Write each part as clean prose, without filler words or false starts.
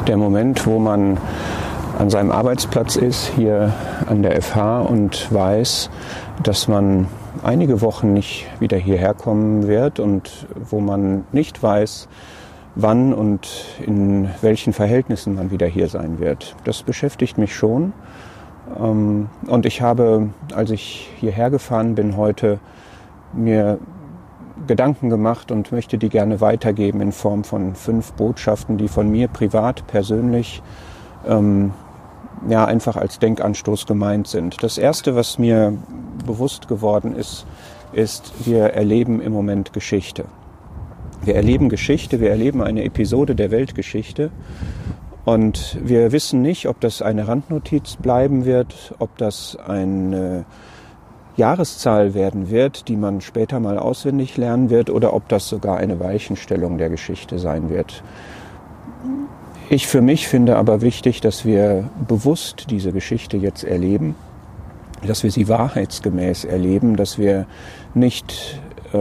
Der Moment, wo man an seinem Arbeitsplatz ist, hier an der FH und weiß, dass man einige Wochen nicht wieder hierher kommen wird und wo man nicht weiß, wann und in welchen Verhältnissen man wieder hier sein wird. Das beschäftigt mich schon. Und ich habe, als ich hierher gefahren bin heute, mir Gedanken gemacht und möchte die gerne weitergeben in Form von 5 Botschaften, die von mir privat, persönlich einfach als Denkanstoß gemeint sind. Das Erste, was mir bewusst geworden ist, wir erleben im Moment Geschichte. Wir erleben Geschichte, wir erleben eine Episode der Weltgeschichte und wir wissen nicht, ob das eine Randnotiz bleiben wird, ob das eine Jahreszahl werden wird, die man später mal auswendig lernen wird oder ob das sogar eine Weichenstellung der Geschichte sein wird. Ich für mich finde aber wichtig, dass wir bewusst diese Geschichte jetzt erleben, dass wir sie wahrheitsgemäß erleben, dass wir nicht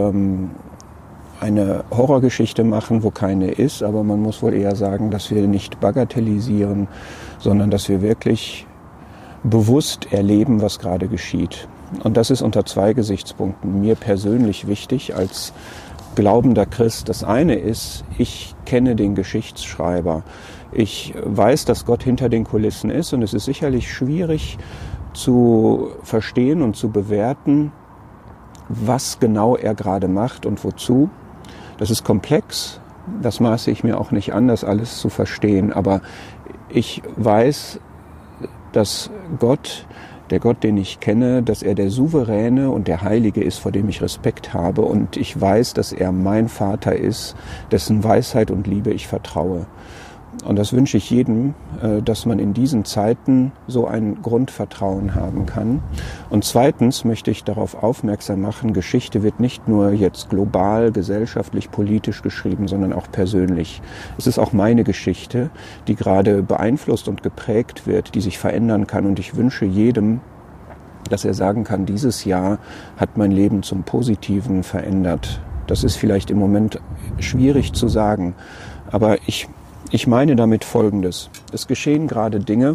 eine Horrorgeschichte machen, wo keine ist, aber man muss wohl eher sagen, dass wir nicht bagatellisieren, sondern dass wir wirklich bewusst erleben, was gerade geschieht. Und das ist unter 2 Gesichtspunkten mir persönlich wichtig als glaubender Christ. Das eine ist, ich kenne den Geschichtsschreiber. Ich weiß, dass Gott hinter den Kulissen ist und es ist sicherlich schwierig zu verstehen und zu bewerten, was genau er gerade macht und wozu. Das ist komplex, das maße ich mir auch nicht an, das alles zu verstehen. Aber ich weiß, dass Gott, der Gott, den ich kenne, dass er der Souveräne und der Heilige ist, vor dem ich Respekt habe. Und ich weiß, dass er mein Vater ist, dessen Weisheit und Liebe ich vertraue. Und das wünsche ich jedem, dass man in diesen Zeiten so ein Grundvertrauen haben kann. Und zweitens möchte ich darauf aufmerksam machen, Geschichte wird nicht nur jetzt global, gesellschaftlich, politisch geschrieben, sondern auch persönlich. Es ist auch meine Geschichte, die gerade beeinflusst und geprägt wird, die sich verändern kann. Und ich wünsche jedem, dass er sagen kann, dieses Jahr hat mein Leben zum Positiven verändert. Das ist vielleicht im Moment schwierig zu sagen, aber ich meine damit Folgendes. Es geschehen gerade Dinge,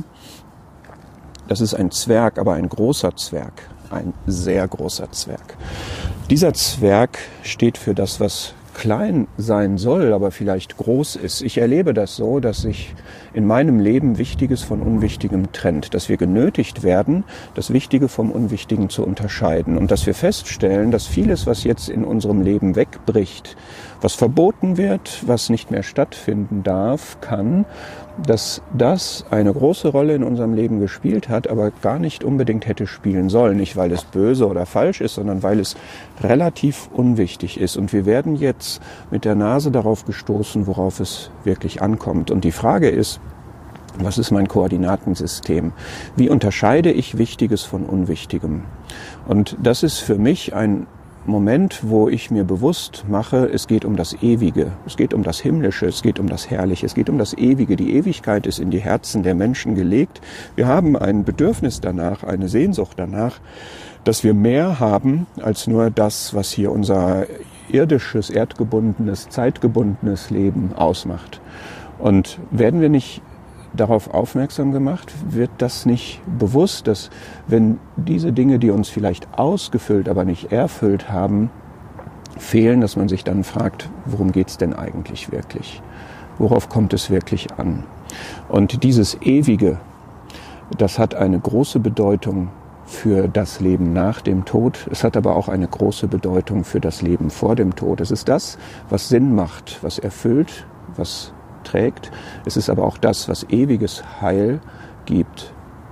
das ist ein Zwerg, aber ein großer Zwerg, ein sehr großer Zwerg. Dieser Zwerg steht für das, was klein sein soll, aber vielleicht groß ist. Ich erlebe das so, dass sich in meinem Leben Wichtiges von Unwichtigem trennt, dass wir genötigt werden, das Wichtige vom Unwichtigen zu unterscheiden und dass wir feststellen, dass vieles, was jetzt in unserem Leben wegbricht, was verboten wird, was nicht mehr stattfinden darf, kann, dass das eine große Rolle in unserem Leben gespielt hat, aber gar nicht unbedingt hätte spielen sollen. Nicht, weil es böse oder falsch ist, sondern weil es relativ unwichtig ist. Und wir werden jetzt mit der Nase darauf gestoßen, worauf es wirklich ankommt. Und die Frage ist, was ist mein Koordinatensystem? Wie unterscheide ich Wichtiges von Unwichtigem? Und das ist für mich ein Moment, wo ich mir bewusst mache, es geht um das Ewige, es geht um das Himmlische, es geht um das Herrliche, es geht um das Ewige. Die Ewigkeit ist in die Herzen der Menschen gelegt. Wir haben ein Bedürfnis danach, eine Sehnsucht danach, dass wir mehr haben als nur das, was hier unser irdisches, erdgebundenes, zeitgebundenes Leben ausmacht. Und werden wir nicht darauf aufmerksam gemacht, wird das nicht bewusst, dass wenn diese Dinge, die uns vielleicht ausgefüllt, aber nicht erfüllt haben, fehlen, dass man sich dann fragt, worum geht's denn eigentlich wirklich? Worauf kommt es wirklich an? Und dieses Ewige, das hat eine große Bedeutung für das Leben nach dem Tod. Es hat aber auch eine große Bedeutung für das Leben vor dem Tod. Es ist das, was Sinn macht, was erfüllt, was trägt. Es ist aber auch das, was ewiges Heil gibt.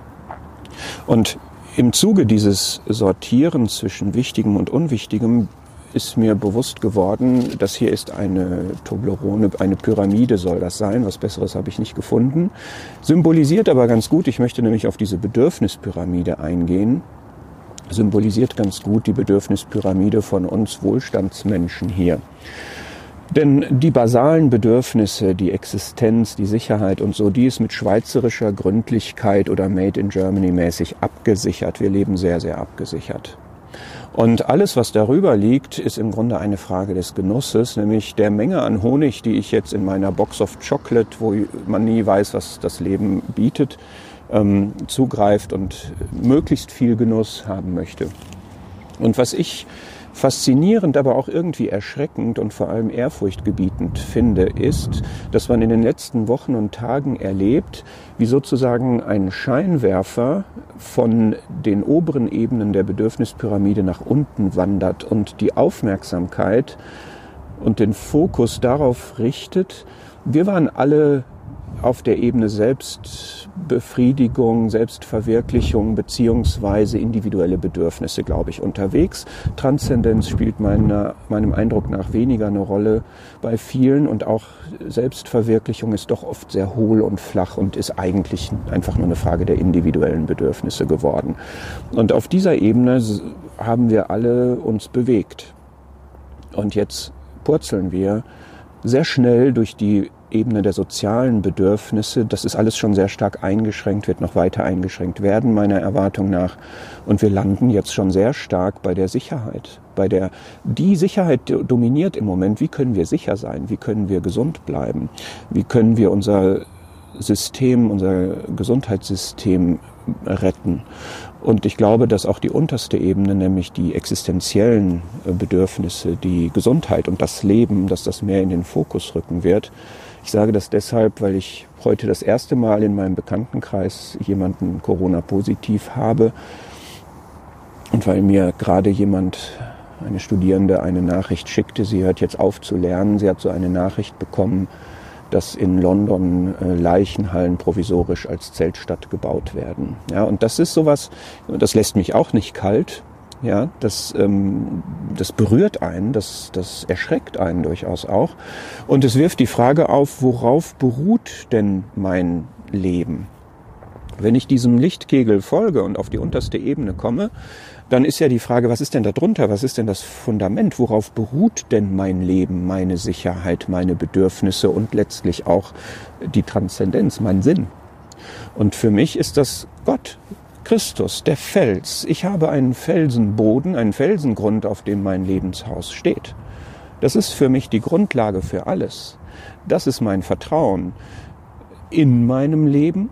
Und im Zuge dieses Sortierens zwischen Wichtigem und Unwichtigem ist mir bewusst geworden, dass hier ist eine Toblerone, eine Pyramide soll das sein, was Besseres habe ich nicht gefunden. Symbolisiert aber ganz gut, ich möchte nämlich auf diese Bedürfnispyramide eingehen, symbolisiert ganz gut die Bedürfnispyramide von uns Wohlstandsmenschen hier. Denn die basalen Bedürfnisse, die Existenz, die Sicherheit und so, die ist mit schweizerischer Gründlichkeit oder Made in Germany mäßig abgesichert. Wir leben sehr, sehr abgesichert. Und alles, was darüber liegt, ist im Grunde eine Frage des Genusses, nämlich der Menge an Honig, die ich jetzt in meiner Box of Chocolate, wo man nie weiß, was das Leben bietet, zugreift und möglichst viel Genuss haben möchte. Und was ich faszinierend, aber auch irgendwie erschreckend und vor allem ehrfurchtgebietend finde, ist, dass man in den letzten Wochen und Tagen erlebt, wie sozusagen ein Scheinwerfer von den oberen Ebenen der Bedürfnispyramide nach unten wandert und die Aufmerksamkeit und den Fokus darauf richtet. Wir waren alle auf der Ebene Selbstbefriedigung, Selbstverwirklichung beziehungsweise individuelle Bedürfnisse, glaube ich, unterwegs. Transzendenz spielt meinem Eindruck nach weniger eine Rolle bei vielen und auch Selbstverwirklichung ist doch oft sehr hohl und flach und ist eigentlich einfach nur eine Frage der individuellen Bedürfnisse geworden. Und auf dieser Ebene haben wir alle uns bewegt. Und jetzt purzeln wir sehr schnell durch die Ebene der sozialen Bedürfnisse. Das ist alles schon sehr stark eingeschränkt, wird noch weiter eingeschränkt werden, meiner Erwartung nach. Und wir landen jetzt schon sehr stark bei der Sicherheit. Die Sicherheit dominiert im Moment. Wie können wir sicher sein? Wie können wir gesund bleiben? Wie können wir unser Gesundheitssystem retten? Und ich glaube, dass auch die unterste Ebene, nämlich die existenziellen Bedürfnisse, die Gesundheit und das Leben, dass das mehr in den Fokus rücken wird. Ich sage das deshalb, weil ich heute das erste Mal in meinem Bekanntenkreis jemanden Corona-positiv habe und weil mir gerade eine Studierende, eine Nachricht schickte, sie hört jetzt auf zu lernen. Sie hat so eine Nachricht bekommen, dass in London Leichenhallen provisorisch als Zeltstadt gebaut werden. Ja, und das ist sowas, das lässt mich auch nicht kalt. Ja, das berührt einen, das erschreckt einen durchaus auch. Und es wirft die Frage auf, worauf beruht denn mein Leben? Wenn ich diesem Lichtkegel folge und auf die unterste Ebene komme, dann ist ja die Frage, was ist denn da drunter? Was ist denn das Fundament? Worauf beruht denn mein Leben, meine Sicherheit, meine Bedürfnisse und letztlich auch die Transzendenz, mein Sinn? Und für mich ist das Gott, Christus, der Fels. Ich habe einen Felsenboden, einen Felsengrund, auf dem mein Lebenshaus steht. Das ist für mich die Grundlage für alles. Das ist mein Vertrauen in meinem Leben.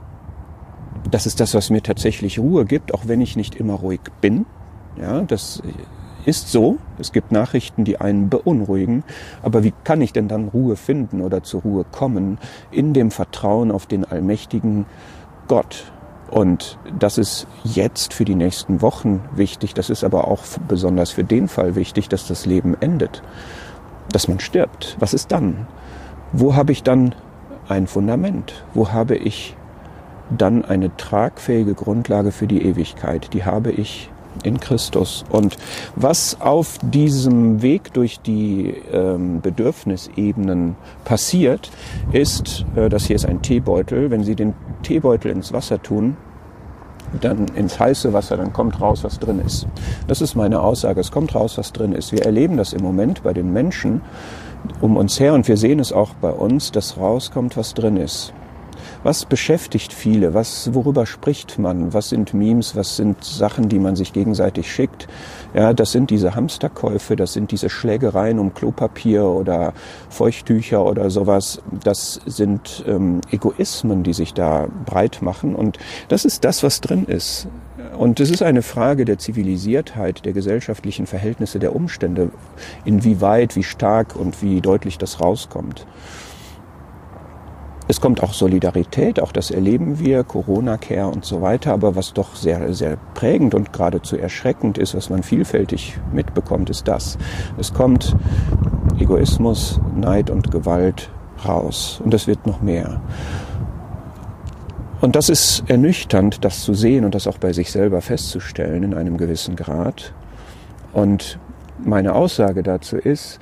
Das ist das, was mir tatsächlich Ruhe gibt, auch wenn ich nicht immer ruhig bin. Ja, das ist so. Es gibt Nachrichten, die einen beunruhigen. Aber wie kann ich denn dann Ruhe finden oder zur Ruhe kommen? In dem Vertrauen auf den allmächtigen Gott. Und das ist jetzt für die nächsten Wochen wichtig. Das ist aber auch besonders für den Fall wichtig, dass das Leben endet. Dass man stirbt. Was ist dann? Wo habe ich dann ein Fundament? Wo habe ich dann eine tragfähige Grundlage für die Ewigkeit? Die habe ich in Christus. Und was auf diesem Weg durch die Bedürfnisebenen passiert, ist, das hier ist ein Teebeutel. Wenn Sie den Teebeutel ins Wasser tun, dann ins heiße Wasser, dann kommt raus, was drin ist. Das ist meine Aussage. Es kommt raus, was drin ist. Wir erleben das im Moment bei den Menschen um uns her und wir sehen es auch bei uns, dass rauskommt, was drin ist. Was beschäftigt viele? Worüber spricht man? Was sind Memes? Was sind Sachen, die man sich gegenseitig schickt? Ja, das sind diese Hamsterkäufe, das sind diese Schlägereien um Klopapier oder Feuchttücher oder sowas. Das sind Egoismen, die sich da breit machen. Und das ist das, was drin ist. Und es ist eine Frage der Zivilisiertheit, der gesellschaftlichen Verhältnisse, der Umstände, inwieweit, wie stark und wie deutlich das rauskommt. Es kommt auch Solidarität, auch das erleben wir, Corona-Care und so weiter. Aber was doch sehr, sehr prägend und geradezu erschreckend ist, was man vielfältig mitbekommt, ist das. Es kommt Egoismus, Neid und Gewalt raus. Und das wird noch mehr. Und das ist ernüchternd, das zu sehen und das auch bei sich selber festzustellen in einem gewissen Grad. Und meine Aussage dazu ist,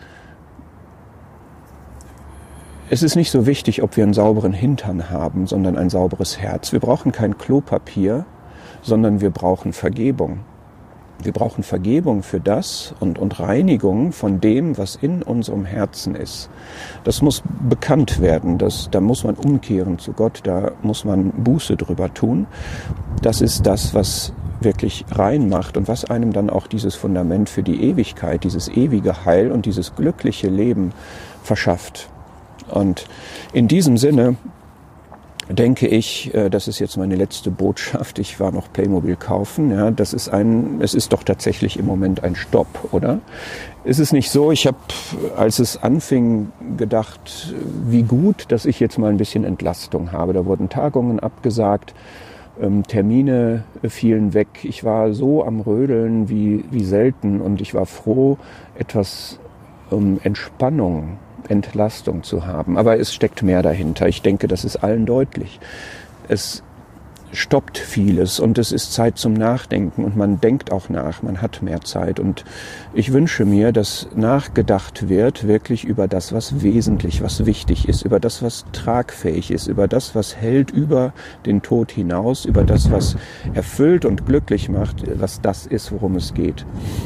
es ist nicht so wichtig, ob wir einen sauberen Hintern haben, sondern ein sauberes Herz. Wir brauchen kein Klopapier, sondern wir brauchen Vergebung. Wir brauchen Vergebung für das und Reinigung von dem, was in unserem Herzen ist. Das muss bekannt werden, da muss man umkehren zu Gott, da muss man Buße drüber tun. Das ist das, was wirklich reinmacht und was einem dann auch dieses Fundament für die Ewigkeit, dieses ewige Heil und dieses glückliche Leben verschafft. Und in diesem Sinne denke ich, das ist jetzt meine letzte Botschaft, ich war noch Playmobil kaufen, ja, es ist doch tatsächlich im Moment ein Stopp, oder? Ist es nicht so, ich habe, als es anfing, gedacht, wie gut, dass ich jetzt mal ein bisschen Entlastung habe. Da wurden Tagungen abgesagt, Termine fielen weg, ich war so am Rödeln wie selten und ich war froh, etwas Entspannung, Entlastung zu haben. Aber es steckt mehr dahinter. Ich denke, das ist allen deutlich. Es stoppt vieles und es ist Zeit zum Nachdenken und man denkt auch nach, man hat mehr Zeit. Und ich wünsche mir, dass nachgedacht wird wirklich über das, was wesentlich, was wichtig ist, über das, was tragfähig ist, über das, was hält über den Tod hinaus, über das, was erfüllt und glücklich macht, was das ist, worum es geht.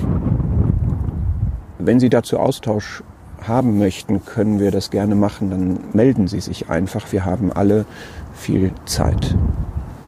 Wenn Sie dazu Austausch haben möchten, können wir das gerne machen, dann melden Sie sich einfach. Wir haben alle viel Zeit.